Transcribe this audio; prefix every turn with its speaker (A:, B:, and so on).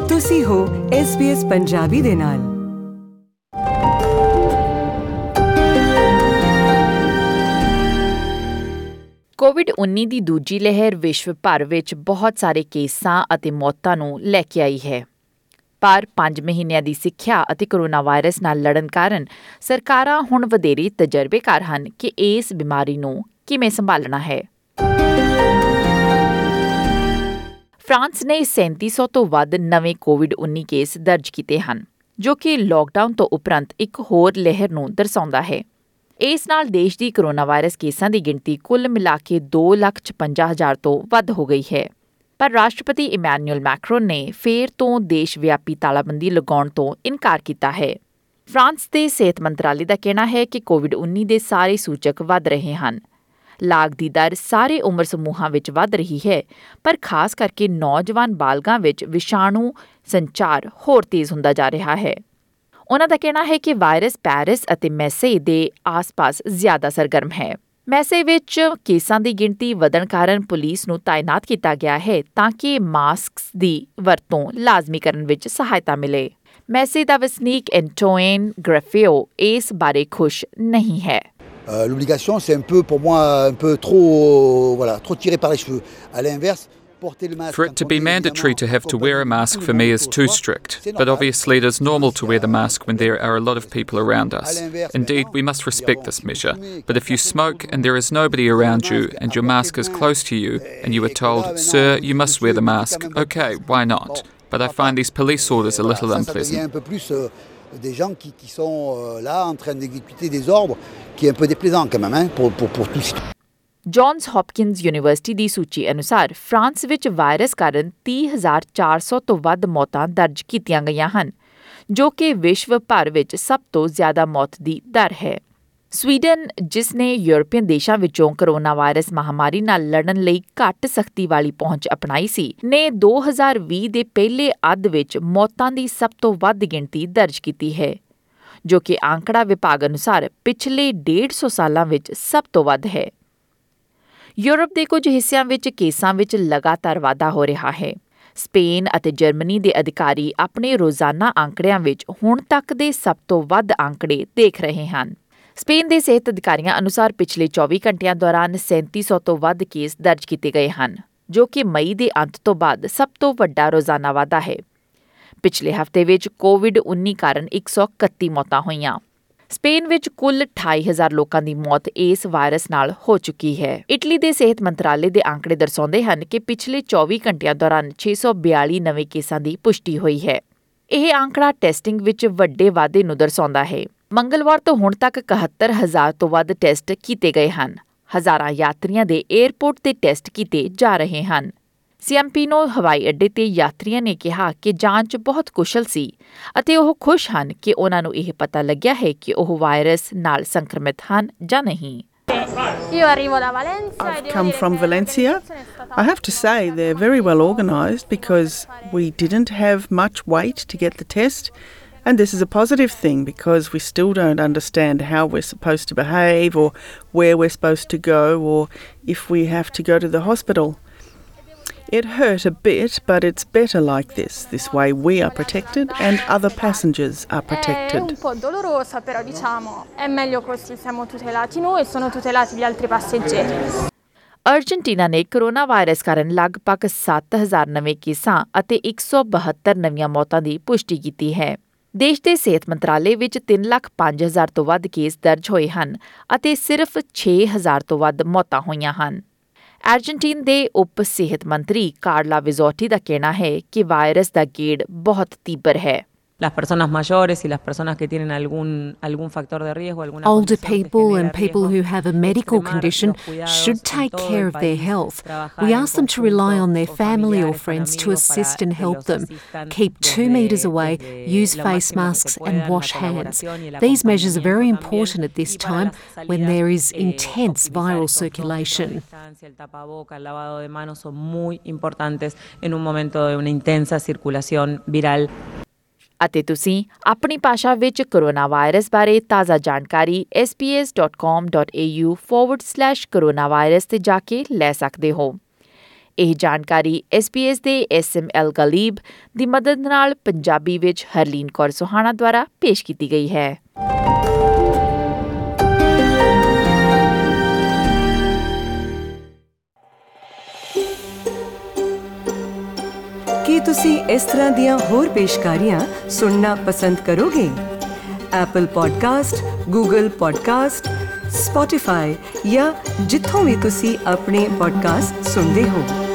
A: ਤੁਸੀਂ ਹੋ SBS ਪੰਜਾਬੀ ਦੇ ਨਾਲ।
B: ਕੋਵਿਡ-19 ਦੀ ਦੂਜੀ ਲਹਿਰ ਵਿਸ਼ਵ ਭਰ ਵਿੱਚ ਬਹੁਤ ਸਾਰੇ ਕੇਸਾਂ ਅਤੇ ਮੌਤਾਂ ਨੂੰ ਲੈ ਕੇ ਆਈ ਹੈ। ਪਰ 5 ਮਹੀਨਿਆਂ ਦੀ ਸਿੱਖਿਆ ਅਤੇ ਕੋਰੋਨਾ ਵਾਇਰਸ ਨਾਲ ਲੜਨ ਕਾਰਨ ਸਰਕਾਰਾਂ ਹੁਣ ਵਧੇਰੇ ਤਜਰਬੇਕਾਰ ਹਨ ਕਿ ਇਸ ਬਿਮਾਰੀ ਨੂੰ ਕਿਵੇਂ ਸੰਭਾਲਣਾ ਹੈ। ਫਰਾਂਸ ਨੇ 3700 ਤੋਂ ਵੱਧ ਨਵੇਂ ਕੋਵਿਡ-19 ਕੇਸ ਦਰਜ ਕੀਤੇ ਹਨ, ਜੋ ਕਿ ਲਾਕਡਾਊਨ ਤੋਂ ਉਪਰੰਤ ਇੱਕ ਹੋਰ ਲਹਿਰ ਨੂੰ ਦਰਸਾਉਂਦਾ ਹੈ। ਇਸ ਨਾਲ ਦੇਸ਼ ਦੀ ਕੋਰੋਨਾ ਵਾਇਰਸ ਕੇਸਾਂ ਦੀ ਗਿਣਤੀ ਕੁੱਲ ਮਿਲਾ ਕੇ 2,56,000 ਤੋਂ ਵੱਧ ਹੋ ਗਈ ਹੈ। ਪਰ ਰਾਸ਼ਟਰਪਤੀ ਇਮੈਨੂਅਲ ਮੈਕਰੋਨ ਨੇ ਫੇਰ ਤੋਂ ਦੇਸ਼ ਵਿਆਪੀ ਤਾਲਾਬੰਦੀ ਲਗਾਉਣ ਤੋਂ ਇਨਕਾਰ ਕੀਤਾ ਹੈ। ਫਰਾਂਸ ਦੇ ਸਿਹਤ ਮੰਤਰਾਲੇ ਦਾ ਕਹਿਣਾ ਹੈ ਕਿ ਕੋਵਿਡ-19 ਦੇ ਸਾਰੇ ਸੂਚਕ ਵੱਧ ਰਹੇ ਹਨ। ਲਾਗ ਦੀ ਦਰ ਸਾਰੇ ਉਮਰ ਸਮੂਹਾਂ ਵਿੱਚ ਵੱਧ ਰਹੀ ਹੈ, ਪਰ ਖਾਸ ਕਰਕੇ ਨੌਜਵਾਨ ਬਾਲਗਾਂ ਵਿੱਚ ਵਿਸ਼ਾਣੂ ਸੰਚਾਰ ਹੋਰ ਤੇਜ਼ ਹੁੰਦਾ ਜਾ ਰਿਹਾ ਹੈ। ਉਨ੍ਹਾਂ ਦਾ ਕਹਿਣਾ ਹੈ ਕਿ ਵਾਇਰਸ ਪੈਰਿਸ ਅਤੇ ਮੈਸੇ ਦੇ ਆਸ-ਪਾਸ ਜ਼ਿਆਦਾ ਸਰਗਰਮ ਹੈ। ਮੈਸੇ ਵਿੱਚ ਕੇਸਾਂ ਦੀ ਗਿਣਤੀ ਵਧਣ ਕਾਰਨ ਪੁਲਿਸ ਨੂੰ ਤਾਇਨਾਤ ਕੀਤਾ ਗਿਆ ਹੈ ਤਾਂ ਕਿ ਮਾਸਕਸ ਦੀ ਵਰਤੋਂ ਲਾਜ਼ਮੀ ਕਰਨ ਵਿੱਚ ਸਹਾਇਤਾ ਮਿਲੇ। ਮੈਸੇ ਦਾ ਵਸਨੀਕ ਐਂਟੋਇਨ ਗ੍ਰੈਫਿਓ ਇਸ ਬਾਰੇ ਖੁਸ਼ ਨਹੀਂ ਹੈ।
C: L'obligation, c'est un peu, pour moi, un peu trop tiré par les cheveux. À l'inverse, porter le masque...
D: For it to be mandatory to have to wear a mask for me is too strict, but obviously it is normal to wear the mask when there are a lot of people around us. Indeed, we must respect this measure, but if you smoke and there is nobody around you and your mask is close to you and you are told, "Sir, you must wear the mask," okay, why not? But I find these police orders a little unpleasant.
C: Des gens qui sont là en train d'exécuter des ordres qui est un peu déplaisant quand même pour tous.
B: Johns Hopkins University ਦੀ ਸੂਚੀ ਅਨੁਸਾਰ France ਵਿੱਚ virus ਕਾਰਨ 30,400 ਤੋਂ ਵੱਧ ਮੌਤਾਂ ਦਰਜ ਕੀਤੀਆਂ ਗਈਆਂ ਹਨ, ਜੋ ਕਿ ਵਿਸ਼ਵ ਭਰ ਵਿੱਚ ਸਭ ਤੋਂ ਜ਼ਿਆਦਾ ਮੌਤ ਦੀ ਦਰ ਹੈ। ਸਵੀਡਨ, ਜਿਸ ਨੇ ਯੂਰਪੀਅਨ ਦੇਸ਼ਾਂ ਵਿੱਚੋਂ ਕੋਰੋਨਾ ਵਾਇਰਸ ਮਹਾਮਾਰੀ ਨਾਲ ਲੜਨ ਲਈ ਘੱਟ ਸਖਤੀ ਵਾਲੀ ਪਹੁੰਚ ਅਪਣਾਈ ਸੀ, ਨੇ 2020 ਦੇ ਪਹਿਲੇ ਅੱਧ ਵਿੱਚ ਮੌਤਾਂ ਦੀ ਸਭ ਤੋਂ ਵੱਧ ਗਿਣਤੀ ਦਰਜ ਕੀਤੀ ਹੈ, ਜੋ ਕਿ ਅੰਕੜਾ ਵਿਭਾਗ ਅਨੁਸਾਰ ਪਿਛਲੇ 150 ਸਾਲਾਂ ਵਿੱਚ ਸਭ ਤੋਂ ਵੱਧ ਹੈ। ਯੂਰਪ ਦੇ ਕੁਝ ਹਿੱਸਿਆਂ ਵਿੱਚ ਕੇਸਾਂ ਵਿੱਚ ਲਗਾਤਾਰ ਵਾਧਾ ਹੋ ਰਿਹਾ ਹੈ। ਸਪੇਨ ਅਤੇ ਜਰਮਨੀ ਦੇ ਅਧਿਕਾਰੀ ਆਪਣੇ ਰੋਜ਼ਾਨਾ ਅੰਕੜਿਆਂ ਵਿੱਚ ਹੁਣ ਤੱਕ ਦੇ ਸਭ ਤੋਂ ਵੱਧ ਅੰਕੜੇ ਦੇਖ ਰਹੇ ਹਨ। ਸਪੇਨ ਦੇ ਸਿਹਤ ਅਧਿਕਾਰੀਆਂ ਅਨੁਸਾਰ ਪਿਛਲੇ 24 ਘੰਟਿਆਂ ਦੌਰਾਨ 3700 ਤੋਂ ਵੱਧ ਕੇਸ ਦਰਜ ਕੀਤੇ ਗਏ ਹਨ, ਜੋ ਕਿ ਮਈ ਦੇ ਅੰਤ ਤੋਂ ਬਾਅਦ ਸਭ ਤੋਂ ਵੱਡਾ ਰੋਜ਼ਾਨਾ ਵਾਧਾ ਹੈ। ਪਿਛਲੇ ਹਫ਼ਤੇ ਵਿੱਚ ਕੋਵਿਡ-19 ਕਾਰਨ 131 ਮੌਤਾਂ ਹੋਈਆਂ। ਸਪੇਨ ਵਿੱਚ ਕੁੱਲ 28,000 ਲੋਕਾਂ ਦੀ ਮੌਤ ਇਸ ਵਾਇਰਸ ਨਾਲ ਹੋ ਚੁੱਕੀ ਹੈ। ਇਟਲੀ ਦੇ ਸਿਹਤ ਮੰਤਰਾਲੇ ਦੇ ਅੰਕੜੇ ਦਰਸਾਉਂਦੇ ਹਨ ਕਿ ਪਿਛਲੇ 24 ਘੰਟਿਆਂ ਦੌਰਾਨ 642 ਨਵੇਂ ਕੇਸਾਂ ਦੀ ਪੁਸ਼ਟੀ ਹੋਈ ਹੈ। ਇਹ ਅੰਕੜਾ ਟੈਸਟਿੰਗ ਵਿੱਚ ਵੱਡੇ ਵਾਧੇ ਨੂੰ ਦਰਸਾਉਂਦਾ ਹੈ। ਮੰਗਲਵਾਰ ਤੋਂ ਹੁਣ ਤੱਕ 71,000 ਤੋਂ ਵੱਧ ਟੈਸਟ ਕੀਤੇ ਗਏ ਹਨ। ਹਜ਼ਾਰਾਂ ਯਾਤਰੀਆਂ ਦੇ ਏਅਰਪੋਰਟ ਤੇ ਟੈਸਟ ਕੀਤੇ ਜਾ ਰਹੇ ਹਨ। ਸਿਐਮਪੀਨੋ ਹਵਾਈ ਅੱਡੇ ਤੇ ਯਾਤਰੀਆਂ ਨੇ ਕਿਹਾ ਕਿ ਜਾਂਚ ਬਹੁਤ ਕੁਸ਼ਲ ਸੀ ਅਤੇ ਉਹ ਖੁਸ਼ ਹਨ ਕਿ ਉਹਨਾਂ ਨੂੰ ਇਹ ਪਤਾ ਲੱਗਿਆ ਹੈ ਕਿ ਉਹ ਵਾਇਰਸ ਨਾਲ ਸੰਕਰਮਿਤ ਹਨ ਜਾਂ ਨਹੀਂ।
E: I've come from Valencia. I have to say they're very well organised because we didn't have much wait to get the test. And this is a positive thing because we still don't understand how we're supposed to behave or where we're supposed to go or if we have to go to the hospital. It hurt a bit, but it's better like this. This way we are protected and other passengers are protected.
F: È un po' dolorosa, però diciamo è meglio così, siamo tutelati noi e sono tutelati gli altri passeggeri.
B: Argentina ਨੇ corona virus ਕਾਰਨ ਲਗਭਗ 7,000 ਨਵੇਂ ਕੇਸਾਂ ਅਤੇ 172 ਨਵੀਆਂ ਮੌਤਾਂ ਦੀ ਪੁਸ਼ਟੀ ਕੀਤੀ ਹੈ। ਦੇਸ਼ ਦੇ ਸਿਹਤ ਮੰਤਰਾਲੇ ਵਿੱਚ 3,05,000 ਤੋਂ ਵੱਧ ਕੇਸ ਦਰਜ ਹੋਏ ਹਨ ਅਤੇ ਸਿਰਫ 6,000 ਤੋਂ ਵੱਧ ਮੌਤਾਂ ਹੋਈਆਂ ਹਨ। ਅਰਜਨਟੀਨ ਦੇ ਉਪ ਸਿਹਤ ਮੰਤਰੀ ਕਾਰਲਾ ਵਿਜ਼ੋਟੀ ਦਾ ਕਹਿਣਾ ਹੈ ਕਿ ਵਾਇਰਸ ਦਾ ਗੇੜ ਬਹੁਤ ਤੀਬਰ ਹੈ।
G: Las personas mayores y las personas que tienen algún factor de riesgo, alguna
H: older people and people who have a medical condition should take care of their health. We ask them to rely on their family or friends to assist and help them. Keep 2 metres away, use face masks and wash hands. These measures are very important at this time when there is intense viral circulation.
G: El tapaboca, el lavado de manos son muy importantes en un momento de una intensa circulación viral.
B: ਅਤੇ ਤੁਸੀਂ ਆਪਣੀ ਭਾਸ਼ਾ ਵਿੱਚ corona virus ਬਾਰੇ ਤਾਜ਼ਾ ਜਾਣਕਾਰੀ sbs.com.au/coronavirus ਤੇ ਜਾ ਕੇ ਲੈ ਸਕਦੇ ਹੋ। ਇਹ ਜਾਣਕਾਰੀ SBS ਦੇ SML ਗਲੀਬ ਦੀ ਮਦਦ ਨਾਲ ਪੰਜਾਬੀ ਵਿੱਚ ਹਰਲੀਨ ਕੌਰ ਸੁਹਾਣਾ ਦੁਆਰਾ ਪੇਸ਼ ਕੀਤੀ ਗਈ ਹੈ।
A: ਕੀ ਤੁਸੀਂ ਇਸ ਤਰ੍ਹਾਂ ਦੀਆਂ ਹੋਰ ਪੇਸ਼ਕਾਰੀਆਂ ਸੁਣਨਾ ਪਸੰਦ ਕਰੋਗੇ? Apple podcast, Google podcast, Spotify ਜਾਂ ਜਿੱਥੋਂ ਵੀ ਤੁਸੀਂ ਆਪਣੇ ਪੋਡਕਾਸਟ ਸੁਣਦੇ ਹੋ।